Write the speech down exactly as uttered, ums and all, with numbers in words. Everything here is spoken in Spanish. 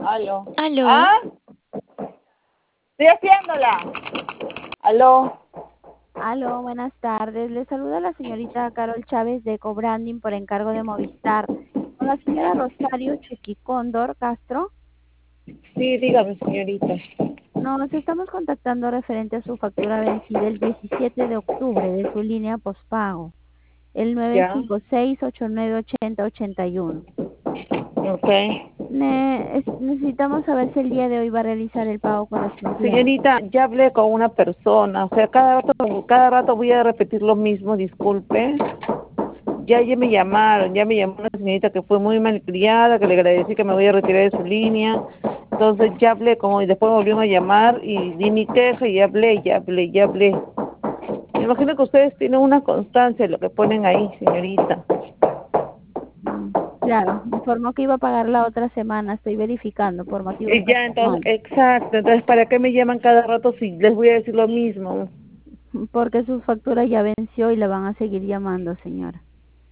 Aló. Aló. ¿Ah? Estoy haciéndola. Aló. Aló, buenas tardes. Le saluda la señorita Carol Chávez de Cobranding por encargo de Movistar. Con la señora Rosario Chuqui Cóndor Castro. Sí, dígame, señorita. Nos estamos contactando referente a su factura vencida el diecisiete de octubre de su línea postpago. El nueve Ya. cinco seis, ocho nueve ocho cero, ocho uno. Ok. Ne- es- necesitamos saber si el día de hoy va a realizar el pago correspondiente. Señorita, ya hablé con una persona. O sea, cada rato, cada rato voy a repetir lo mismo, disculpe. Ya, ya me llamaron, ya me llamó una señorita que fue muy malcriada, que le agradecí que me voy a retirar de su línea. Entonces ya hablé con, y después me volvieron a llamar y di mi queja y ya hablé, ya hablé, ya hablé. Me imagino que ustedes tienen una constancia de lo que ponen ahí, señorita. Mm, Claro, informó que iba a pagar la otra semana. Estoy verificando por motivos Y ya, entonces, personales. exacto. Entonces, ¿para qué me llaman cada rato si les voy a decir lo mismo? Porque su factura ya venció y la van a seguir llamando, señora.